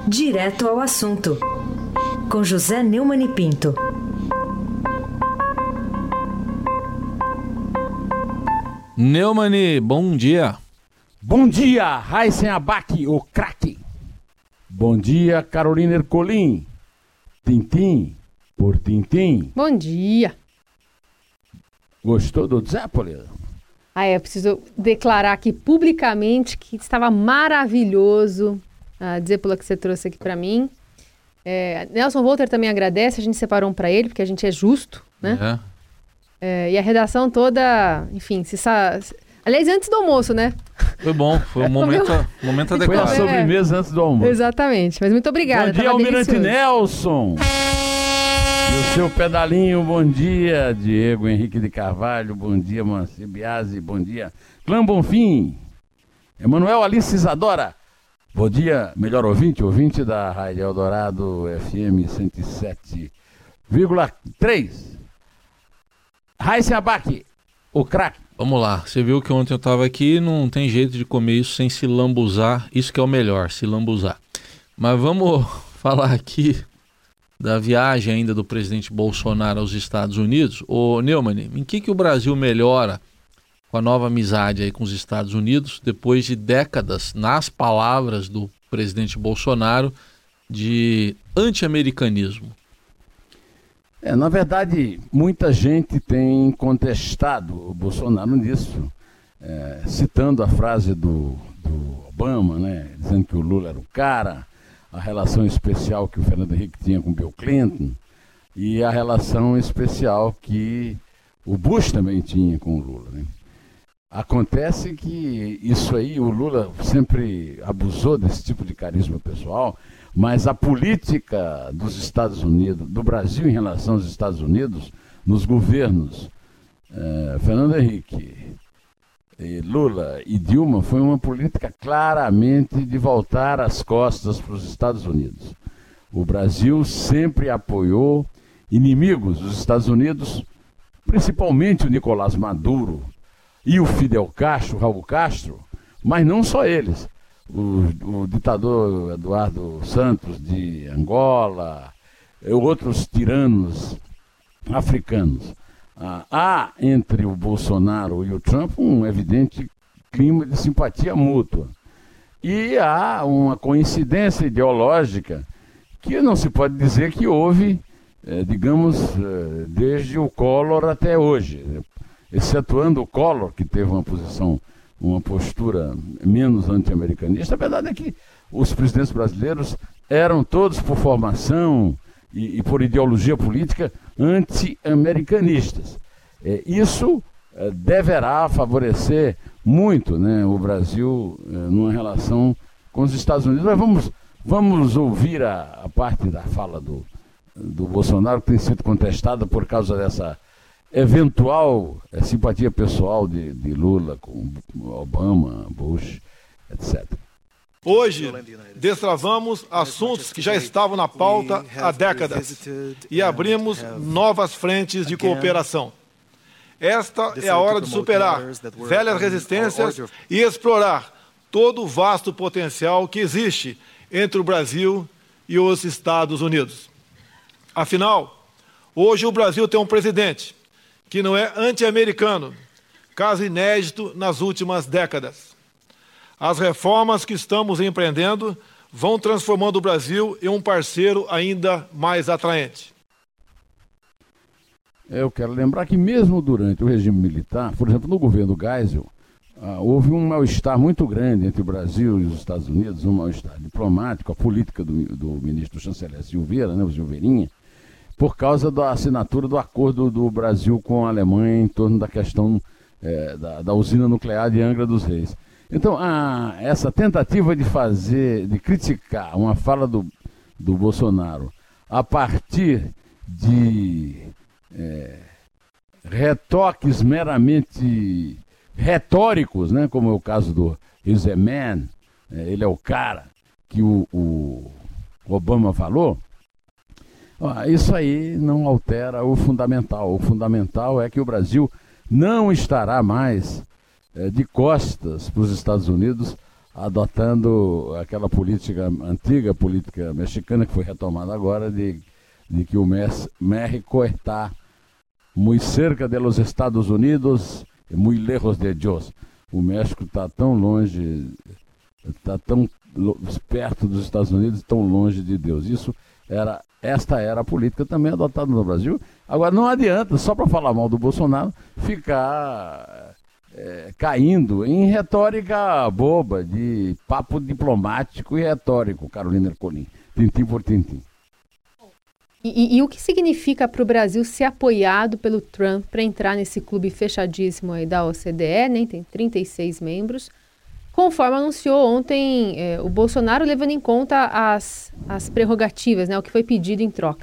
Direto ao assunto, com José Neumann e Pinto. Neumann, bom dia. Bom dia, Raíssen Abac, o craque. Bom dia, Carolina Ercolim. Tintim por tintim. Bom dia. Gostou do Zeppelin? Eu preciso declarar aqui publicamente que estava maravilhoso a Zeppelin que você trouxe aqui para mim. Nelson Volter também agradece, a gente separou um para ele, porque a gente é justo, né? E a redação toda, enfim, aliás, antes do almoço, né? Foi bom, foi um momento adequado. Foi a sobremesa antes do almoço. Exatamente, mas muito obrigada. Bom dia, Almirante Nelson. E o seu pedalinho, bom dia, Diego Henrique de Carvalho, bom dia, Manci Biasi, bom dia, Clã Bonfim, Emanuel Alice Isadora, bom dia, melhor ouvinte da Rádio Eldorado FM 107,3, Raíssen Abac, o craque. Vamos lá, você viu que ontem eu estava aqui, não tem jeito de comer isso sem se lambuzar, isso que é o melhor, se lambuzar. Mas vamos falar aqui da viagem ainda do presidente Bolsonaro aos Estados Unidos. Ô Neumann, em que o Brasil melhora com a nova amizade aí com os Estados Unidos, depois de décadas, nas palavras do presidente Bolsonaro, de anti-americanismo? Na verdade, muita gente tem contestado o Bolsonaro nisso, citando a frase do Obama, né, dizendo que o Lula era o cara, a relação especial que o Fernando Henrique tinha com Bill Clinton e a relação especial que o Bush também tinha com o Lula, né? Acontece que isso aí, o Lula sempre abusou desse tipo de carisma pessoal, mas a política dos Estados Unidos, do Brasil em relação aos Estados Unidos, nos governos Fernando Henrique, Lula e Dilma, foi uma política claramente de voltar as costas para os Estados Unidos. O Brasil sempre apoiou inimigos dos Estados Unidos, principalmente o Nicolás Maduro e o Fidel Castro, Raul Castro, mas não só eles. O ditador Eduardo Santos de Angola, outros tiranos africanos. Há entre o Bolsonaro e o Trump um evidente clima de simpatia mútua. E há uma coincidência ideológica que não se pode dizer que houve, desde o Collor até hoje. Excetuando o Collor, que teve uma postura menos anti-americanista. A verdade é que os presidentes brasileiros eram todos, por formação e por ideologia política, anti-americanistas. Isso deverá favorecer muito, né, o Brasil numa relação com os Estados Unidos. Mas vamos ouvir a parte da fala do Bolsonaro, que tem sido contestada por causa dessa eventual simpatia pessoal de Lula com Obama, Bush, etc. Hoje, destravamos assuntos que já estavam na pauta há décadas e abrimos novas frentes de cooperação. Esta é a hora de superar velhas resistências e explorar todo o vasto potencial que existe entre o Brasil e os Estados Unidos. Afinal, hoje o Brasil tem um presidente que não é anti-americano, caso inédito nas últimas décadas. As reformas que estamos empreendendo vão transformando o Brasil em um parceiro ainda mais atraente. Eu quero lembrar que mesmo durante o regime militar, por exemplo, no governo Geisel, houve um mal-estar muito grande entre o Brasil e os Estados Unidos, um mal-estar diplomático, a política do ministro chanceler Silveira, né, o Silveirinha, por causa da assinatura do acordo do Brasil com a Alemanha em torno da questão da usina nuclear de Angra dos Reis. Então, essa tentativa de criticar uma fala do Bolsonaro a partir de retoques meramente retóricos, né, como é o caso do "He's a man", ele é o cara, que o Obama falou, isso aí não altera o fundamental. O fundamental é que o Brasil não estará mais de costas para os Estados Unidos adotando aquela política, antiga política mexicana, que foi retomada agora, de que o México está muito cerca dos Estados Unidos e muito lejos de Deus. O México está tão longe, está tão perto dos Estados Unidos, tão longe de Deus. Esta era a política também adotada no Brasil. Agora, não adianta, só para falar mal do Bolsonaro, ficar caindo em retórica boba, de papo diplomático e retórico, Carolina Ercolim, tintim por tintim. E o que significa para o Brasil ser apoiado pelo Trump para entrar nesse clube fechadíssimo aí da OCDE, né? Tem 36 membros, conforme anunciou ontem o Bolsonaro, levando em conta as prerrogativas, né? O que foi pedido em troca.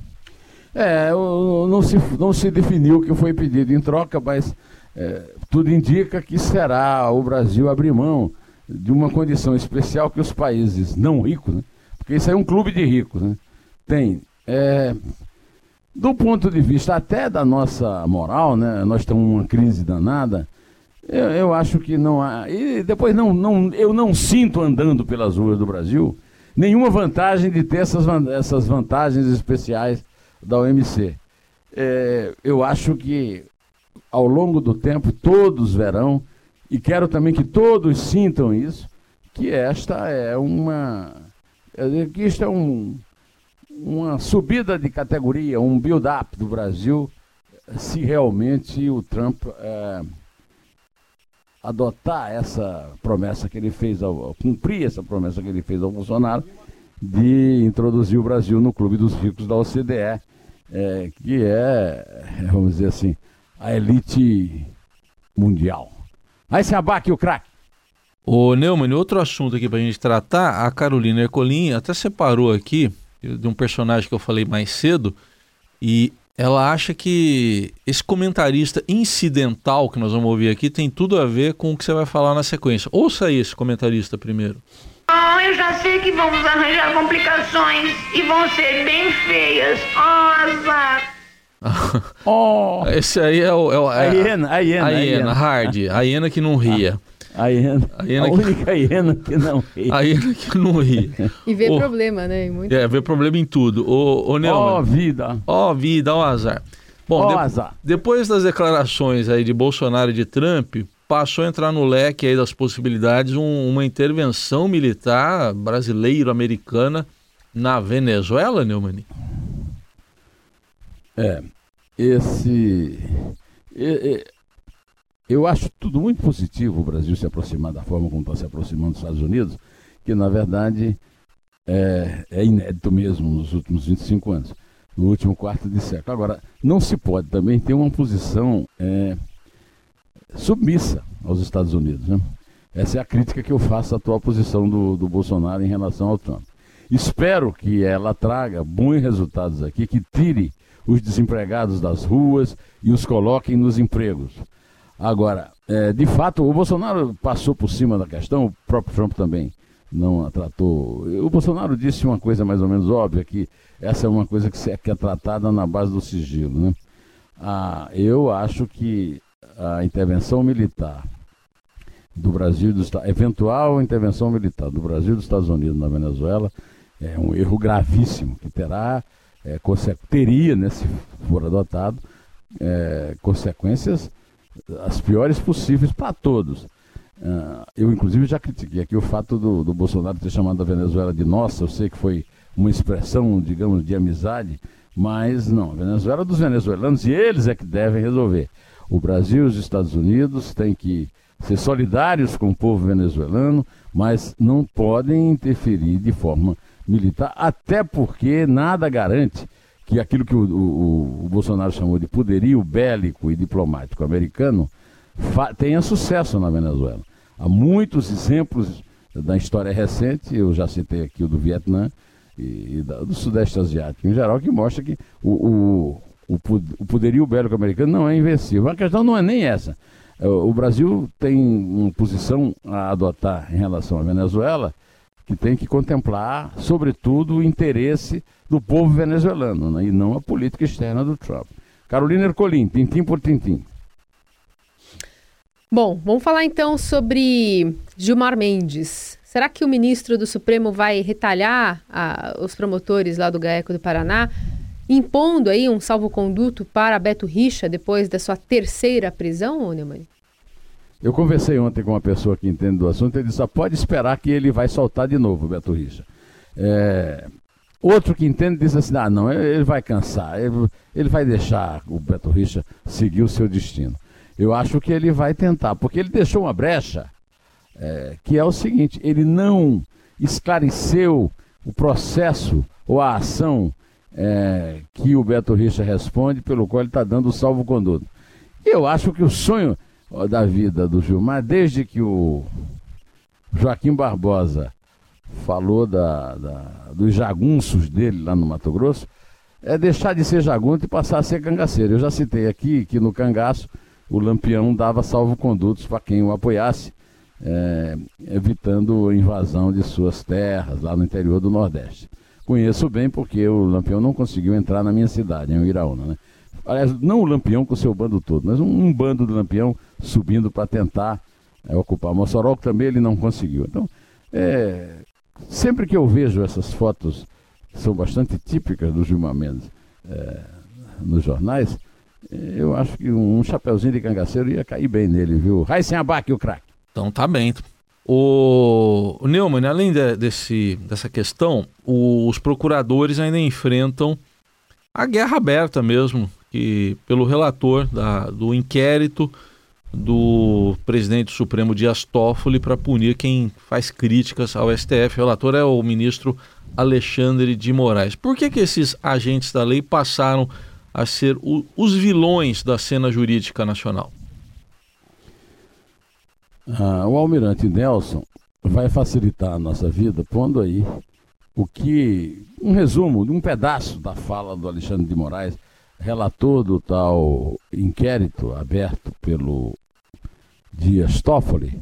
Não se definiu o que foi pedido em troca, mas tudo indica que será o Brasil abrir mão de uma condição especial que os países não ricos, né? Porque isso é um clube de ricos, né? Tem, do ponto de vista até da nossa moral, né? Nós estamos numa crise danada. Eu acho que não há. E depois eu não sinto, andando pelas ruas do Brasil, nenhuma vantagem de ter essas vantagens especiais da OMC. Eu acho que ao longo do tempo todos verão, e quero também que todos sintam isso, que esta é uma subida de categoria, um build-up do Brasil, se realmente o Trump adotar essa promessa que ele fez, cumprir essa promessa que ele fez ao Bolsonaro, de introduzir o Brasil no clube dos ricos da OCDE, que vamos dizer assim, a elite mundial. Aí se abaque o craque. Ô Neumann, outro assunto aqui pra gente tratar, a Carolina Ercolim até separou aqui de um personagem que eu falei mais cedo, e ela acha que esse comentarista incidental que nós vamos ouvir aqui tem tudo a ver com o que você vai falar na sequência. Ouça aí esse comentarista primeiro. Eu já sei que vamos arranjar complicações e vão ser bem feias. Azar. Esse aí é a hiena, Hard, a hiena que não ria. A única hiena que não ria. A hiena que não ria. E vê problema, né? Vê problema em tudo. Ô Neumann. Vida. Ó azar. Bom, azar. Depois das declarações aí de Bolsonaro e de Trump, passou a entrar no leque aí das possibilidades uma intervenção militar brasileiro-americana na Venezuela, Neumann? Eu acho tudo muito positivo o Brasil se aproximar da forma como está se aproximando dos Estados Unidos, que na verdade é inédito mesmo nos últimos 25 anos, no último quarto de século. Agora, não se pode também ter uma posição submissa aos Estados Unidos, né? Essa é a crítica que eu faço à atual posição do Bolsonaro em relação ao Trump. Espero que ela traga bons resultados aqui, que tire os desempregados das ruas e os coloquem nos empregos. Agora, de fato, o Bolsonaro passou por cima da questão, o próprio Trump também não a tratou. O Bolsonaro disse uma coisa mais ou menos óbvia, que essa é uma coisa que é tratada na base do sigilo, né? Eu acho que a intervenção militar do Brasil, eventual intervenção militar do Brasil e dos Estados Unidos na Venezuela é um erro gravíssimo, que teria, né, se for adotado, consequências as piores possíveis para todos. Eu, inclusive, já critiquei aqui o fato do Bolsonaro ter chamado a Venezuela de nossa. Eu sei que foi uma expressão, digamos, de amizade, mas não, a Venezuela é dos venezuelanos e eles é que devem resolver. O Brasil e os Estados Unidos têm que ser solidários com o povo venezuelano, mas não podem interferir de forma militar, até porque nada garante que aquilo que o Bolsonaro chamou de poderio bélico e diplomático americano tenha sucesso na Venezuela. Há muitos exemplos da história recente, eu já citei aqui o do Vietnã e do Sudeste Asiático em geral, que mostra que o poderio bélico americano não é invencível. A questão não é nem essa. O Brasil tem uma posição a adotar em relação à Venezuela que tem que contemplar, sobretudo, o interesse do povo venezuelano, né, e não a política externa do Trump. Carolina Ercolim, tintim por tintim. Bom, vamos falar então sobre Gilmar Mendes. Será que o ministro do Supremo vai retalhar os promotores lá do GAECO do Paraná, impondo aí um salvo-conduto para Beto Richa depois da sua terceira prisão, Neumann? Eu conversei ontem com uma pessoa que entende do assunto, ele disse, só pode esperar que ele vai soltar de novo o Beto Richa. Outro que entende diz assim, não, ele vai cansar, ele vai deixar o Beto Richa seguir o seu destino. Eu acho que ele vai tentar, porque ele deixou uma brecha, que é o seguinte, ele não esclareceu o processo ou a ação que o Beto Richa responde, pelo qual ele está dando o salvo-conduto. Eu acho que o sonho da vida do Gilmar, desde que o Joaquim Barbosa falou dos jagunços dele lá no Mato Grosso, é deixar de ser jagunço e passar a ser cangaceiro. Eu já citei aqui que no cangaço o Lampião dava salvo-condutos para quem o apoiasse, evitando a invasão de suas terras lá no interior do Nordeste. Conheço bem porque o Lampião não conseguiu entrar na minha cidade, em Iraúna, né? Aliás, não o Lampião com o seu bando todo, mas um bando do Lampião subindo para tentar ocupar Mossoró, que também ele não conseguiu. Então, sempre que eu vejo essas fotos, que são bastante típicas do Gilmar Mendes nos jornais, eu acho que um chapeuzinho de cangaceiro ia cair bem nele, viu? Raíssen Abac, o craque. Então tá bem. O Neumann, além dessa questão, os procuradores ainda enfrentam a guerra aberta mesmo, que pelo relator do inquérito do presidente do Supremo Dias Toffoli para punir quem faz críticas ao STF. O relator é o ministro Alexandre de Moraes. Por que esses agentes da lei passaram a ser os vilões da cena jurídica nacional? O almirante Nelson vai facilitar a nossa vida pondo aí um resumo de um pedaço da fala do Alexandre de Moraes, relator do tal inquérito aberto pelo Dias Toffoli,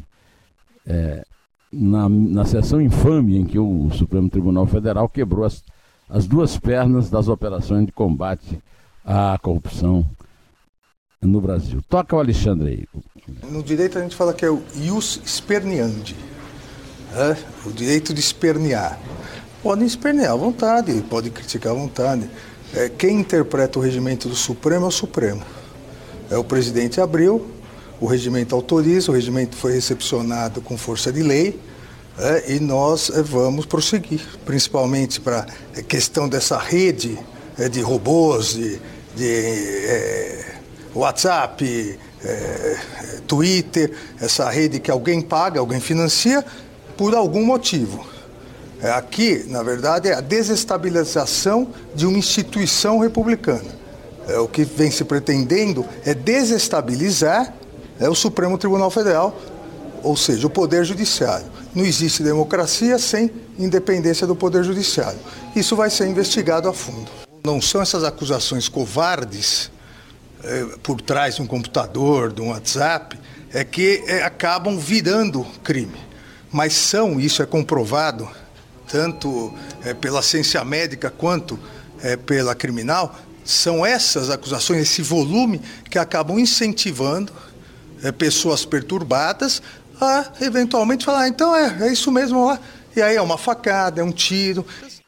na sessão infame em que o Supremo Tribunal Federal quebrou as duas pernas das operações de combate à corrupção no Brasil. Toca o Alexandre aí. No direito a gente fala que é o ius sperniandi, o direito de espernear. Podem espernear à vontade, podem criticar à vontade. Quem interpreta o regimento do Supremo é o Supremo. O presidente abriu, o regimento autoriza, o regimento foi recepcionado com força de lei, e nós vamos prosseguir, principalmente para a questão dessa rede de robôs, de WhatsApp, Twitter, essa rede que alguém paga, alguém financia, por algum motivo. Aqui, na verdade, é a desestabilização de uma instituição republicana. O que vem se pretendendo é desestabilizar o Supremo Tribunal Federal, ou seja, o Poder Judiciário. Não existe democracia sem independência do Poder Judiciário. Isso vai ser investigado a fundo. Não são essas acusações covardes por trás de um computador, de um WhatsApp, que acabam virando crime. Mas isso é comprovado, tanto pela ciência médica quanto pela criminal, são essas acusações, esse volume, que acabam incentivando pessoas perturbadas a eventualmente falar, então é isso mesmo lá. E aí é uma facada, é um tiro.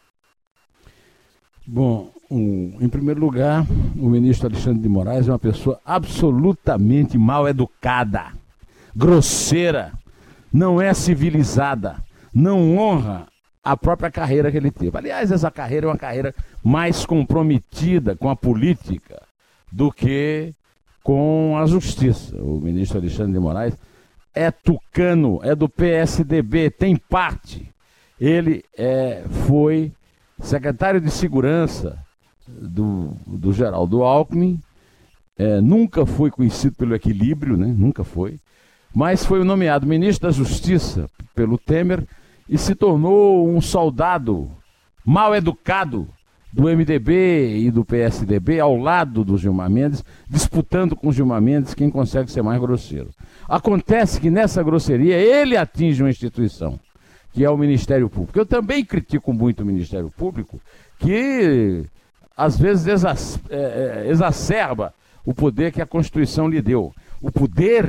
Bom, em primeiro lugar, o ministro Alexandre de Moraes é uma pessoa absolutamente mal educada, grosseira, não é civilizada, não honra a própria carreira que ele teve. Aliás, essa carreira é uma carreira mais comprometida com a política do que com a justiça. O ministro Alexandre de Moraes é tucano, é do PSDB, tem parte. Ele foi secretário de Segurança do Geraldo Alckmin, nunca foi conhecido pelo equilíbrio, né? Nunca foi, mas foi nomeado ministro da Justiça pelo Temer e se tornou um soldado mal educado do MDB e do PSDB ao lado do Gilmar Mendes, disputando com o Gilmar Mendes quem consegue ser mais grosseiro. Acontece que nessa grosseria ele atinge uma instituição, que é o Ministério Público. Eu também critico muito o Ministério Público, que às vezes exacerba o poder que a Constituição lhe deu. O poder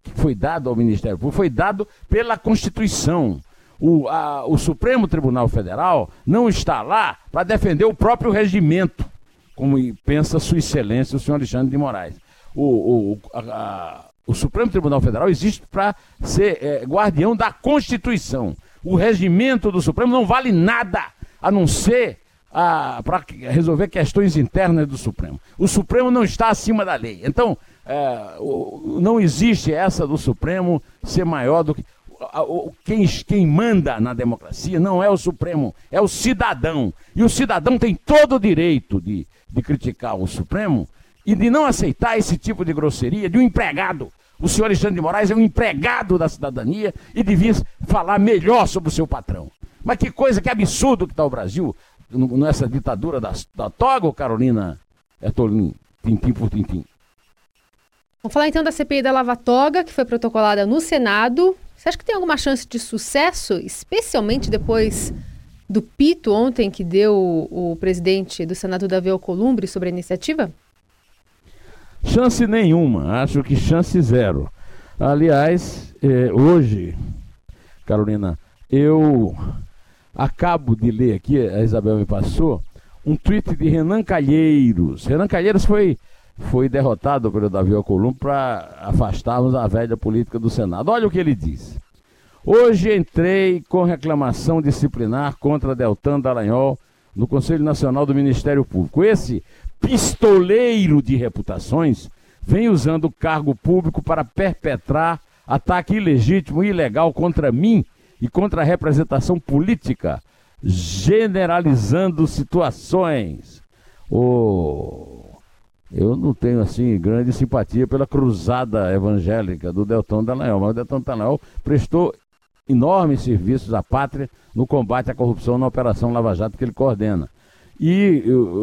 que foi dado ao Ministério Público foi dado pela Constituição. O Supremo Tribunal Federal não está lá para defender o próprio regimento, como pensa Sua Excelência o senhor Alexandre de Moraes. O Supremo Tribunal Federal existe para ser guardião da Constituição. O regimento do Supremo não vale nada, a não ser para resolver questões internas do Supremo. O Supremo não está acima da lei. Então, não existe essa do Supremo ser maior do que... Quem manda na democracia não é o Supremo, é o cidadão. E o cidadão tem todo o direito de criticar o Supremo e de não aceitar esse tipo de grosseria de um empregado. O senhor Alexandre de Moraes é um empregado da cidadania e devia falar melhor sobre o seu patrão. Mas que coisa, que absurdo que está o Brasil nessa ditadura da toga, Carolina Ercolim, tintim por tintim. Vamos falar então da CPI da Lava Toga, que foi protocolada no Senado. Você acha que tem alguma chance de sucesso, especialmente depois do pito ontem que deu o presidente do Senado, Davi Alcolumbre, sobre a iniciativa? Chance nenhuma, acho que chance zero. Aliás, hoje, Carolina, eu acabo de ler aqui, a Isabel me passou, um tweet de Renan Calheiros. Renan Calheiros foi derrotado pelo Davi Alcolumbre para afastarmos a velha política do Senado. Olha o que ele diz. Hoje entrei com reclamação disciplinar contra Deltan Dallagnol no Conselho Nacional do Ministério Público. Esse pistoleiro de reputações vem usando o cargo público para perpetrar ataque ilegítimo e ilegal contra mim e contra a representação política, generalizando situações. Eu não tenho, assim, grande simpatia pela cruzada evangélica do Deltan Dallagnol, mas o Deltan Dallagnol prestou enormes serviços à pátria no combate à corrupção na Operação Lava Jato que ele coordena. E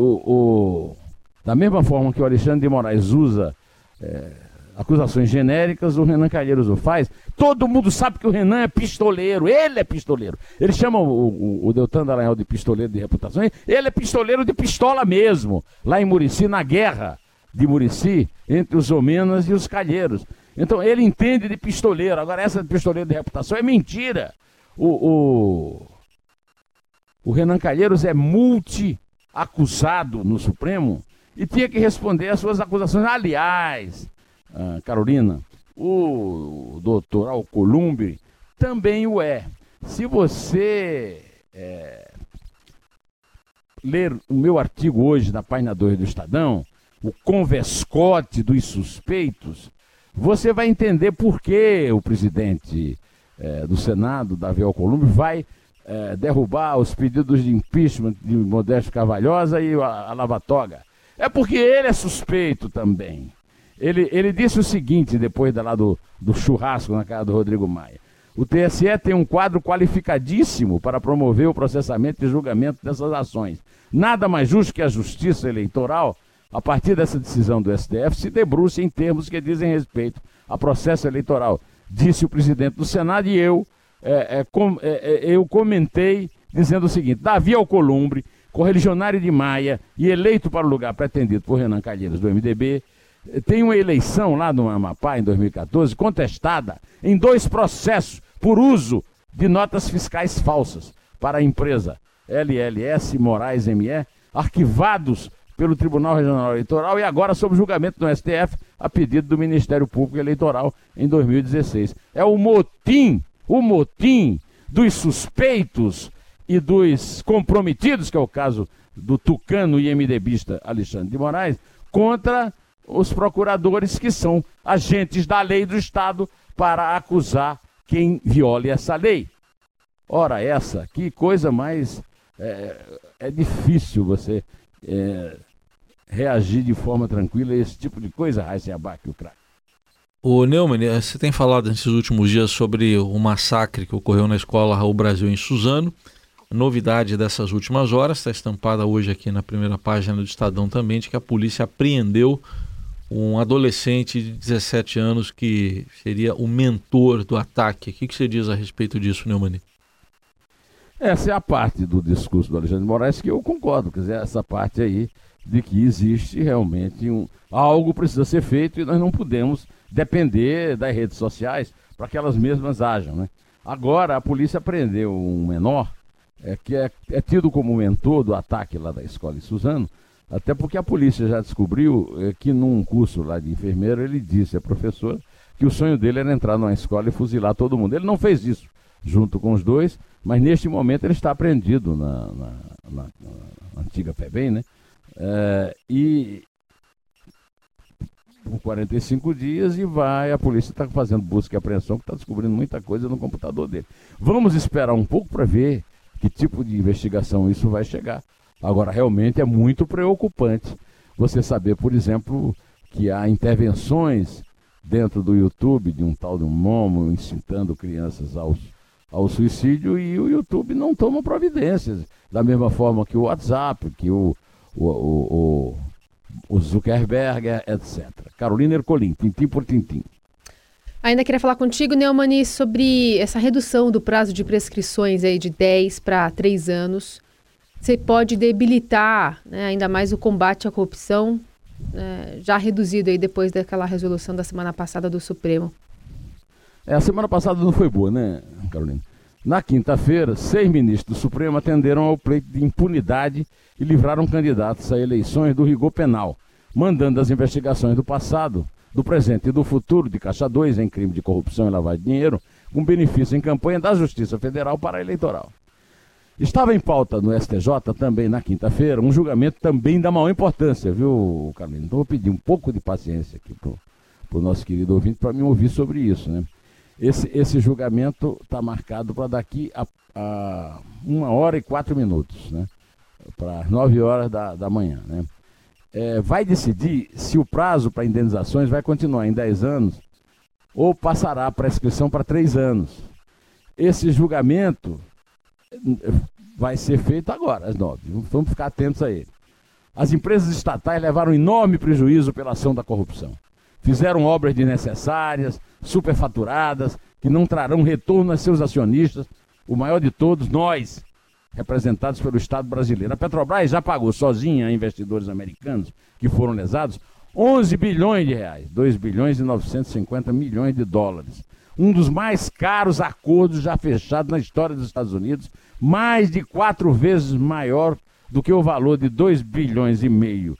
da mesma forma que o Alexandre de Moraes usa acusações genéricas, o Renan Calheiros o faz. Todo mundo sabe que o Renan é pistoleiro, ele é pistoleiro. Ele chama o Deltan Dallagnol de pistoleiro de reputação, ele é pistoleiro de pistola mesmo, lá em Murici, na guerra de Murici, entre os homenas e os calheiros. Então ele entende de pistoleiro. Agora essa de pistoleiro de reputação é mentira. O Renan Calheiros é multi-acusado no Supremo e tinha que responder às suas acusações. Aliás, Carolina, o doutor Alcolumbre também o é. Se você ler o meu artigo hoje na página 2 do Estadão, o convescote dos suspeitos, você vai entender por que o presidente do Senado, Davi Alcolumbre, vai derrubar os pedidos de impeachment de Modesto Carvalhosa e a Lava Toga. É porque ele é suspeito também. Ele disse o seguinte, depois do churrasco na casa do Rodrigo Maia: o TSE tem um quadro qualificadíssimo para promover o processamento e julgamento dessas ações. Nada mais justo que a justiça eleitoral, a partir dessa decisão do STF, se debruce em termos que dizem respeito a processo eleitoral, disse o presidente do Senado. E eu comentei dizendo o seguinte: Davi Alcolumbre, correligionário de Maia e eleito para o lugar pretendido por Renan Calheiros do MDB, tem uma eleição lá no Amapá em 2014 contestada em 2 processos por uso de notas fiscais falsas para a empresa LLS Moraes ME, arquivados pelo Tribunal Regional Eleitoral e agora sob julgamento no STF a pedido do Ministério Público Eleitoral em 2016. É o motim dos suspeitos e dos comprometidos, que é o caso do tucano e MDBista Alexandre de Moraes, contra os procuradores que são agentes da lei do Estado para acusar quem viole essa lei. Ora, que coisa mais... É difícil você reagir de forma tranquila a esse tipo de coisa, Raíssa Abac, o craque. Ô Neumann, você tem falado nesses últimos dias sobre o massacre que ocorreu na escola Raul Brasil em Suzano. Novidade dessas últimas horas, está estampada hoje aqui na primeira página do Estadão também, de que a polícia apreendeu um adolescente de 17 anos que seria o mentor do ataque. O que você diz a respeito disso, Neumann? Essa é a parte do discurso do Alexandre de Moraes que eu concordo. Quer dizer, essa parte aí de que existe realmente algo precisa ser feito e nós não podemos depender das redes sociais para que elas mesmas ajam, né? Agora, a polícia prendeu um menor que é tido como mentor do ataque lá da escola em Suzano, até porque a polícia já descobriu que num curso lá de enfermeiro ele disse à professora que o sonho dele era entrar numa escola e fuzilar todo mundo. Ele não fez isso junto com os dois, mas neste momento ele está apreendido na antiga FEBEM, né? E por 45 dias a polícia está fazendo busca e apreensão, que está descobrindo muita coisa no computador dele. Vamos esperar um pouco para ver que tipo de investigação isso vai chegar. Agora, realmente é muito preocupante você saber, por exemplo, que há intervenções dentro do YouTube de um tal de um Momo incitando crianças ao suicídio, e o YouTube não toma providências, da mesma forma que o WhatsApp, que o Zuckerberg, etc. Carolina Ercolim, tintim por tintim. Ainda queria falar contigo, Neumani, sobre essa redução do prazo de prescrições aí de 10 para 3 anos. Você pode debilitar, né, ainda mais o combate à corrupção, já reduzido aí depois daquela resolução da semana passada do Supremo. A semana passada não foi boa, né, Carolina? Na quinta-feira, 6 ministros do Supremo atenderam ao pleito de impunidade e livraram candidatos a eleições do rigor penal, mandando as investigações do passado, do presente e do futuro de Caixa 2 em crime de corrupção e lavagem de dinheiro, com benefício em campanha da Justiça Federal para a eleitoral. Estava em pauta no STJ também na quinta-feira um julgamento também da maior importância, viu, Carolina? Então vou pedir um pouco de paciência aqui para o nosso querido ouvinte para me ouvir sobre isso, né? Esse julgamento está marcado para daqui a 1h04, né? Para as 9h da manhã, né? Vai decidir se o prazo para indenizações vai continuar em 10 anos ou passará a prescrição para 3 anos. Esse julgamento vai ser feito agora, às 9h. Vamos ficar atentos a ele. As empresas estatais levaram enorme prejuízo pela ação da corrupção. Fizeram obras desnecessárias, superfaturadas, que não trarão retorno a seus acionistas, o maior de todos, nós, representados pelo Estado brasileiro. A Petrobras já pagou sozinha a investidores americanos que foram lesados 11 bilhões de reais, 2 bilhões e 950 milhões de dólares. Um dos mais caros acordos já fechados na história dos Estados Unidos, mais de 4 vezes maior do que o valor de 2 bilhões e meio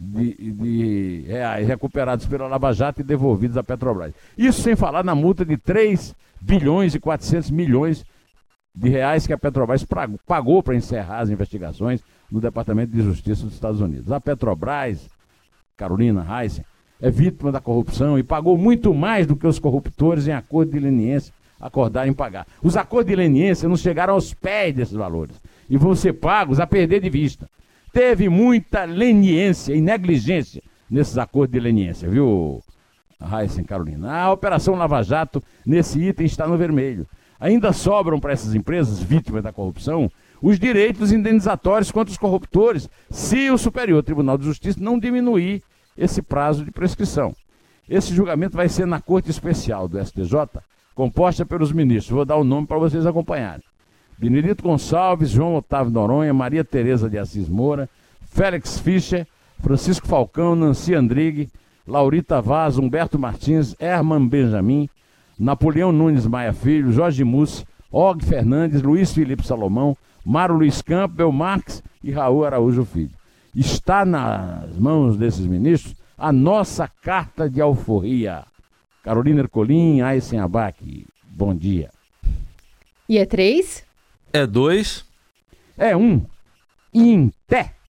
de reais recuperados pela Lava Jato e devolvidos à Petrobras. Isso sem falar na multa de 3 bilhões e 400 milhões de reais que a Petrobras pagou para encerrar as investigações no Departamento de Justiça dos Estados Unidos. A Petrobras, Carolina Heissen, é vítima da corrupção e pagou muito mais do que os corruptores em acordo de leniência acordaram em pagar. Os acordos de leniência não chegaram aos pés desses valores e vão ser pagos a perder de vista. Teve muita leniência e negligência nesses acordos de leniência, viu, Heissen, Carolina? A Operação Lava Jato, nesse item, está no vermelho. Ainda sobram para essas empresas vítimas da corrupção os direitos indenizatórios contra os corruptores, se o Superior Tribunal de Justiça não diminuir esse prazo de prescrição. Esse julgamento vai ser na Corte Especial do STJ, composta pelos ministros. Vou dar o nome para vocês acompanharem. Benedito Gonçalves, João Otávio Noronha, Maria Tereza de Assis Moura, Félix Fischer, Francisco Falcão, Nancy Andrighi, Laurita Vaz, Humberto Martins, Herman Benjamin, Napoleão Nunes Maia Filho, Jorge Mussi, Og Fernandes, Luiz Felipe Salomão, Mário Luiz Campbell Marques e Raul Araújo Filho. Está nas mãos desses ministros a nossa carta de alforria. Carolina Ercolim, Aysen Abac, bom dia. E é 3? É 2. É 1. Em té.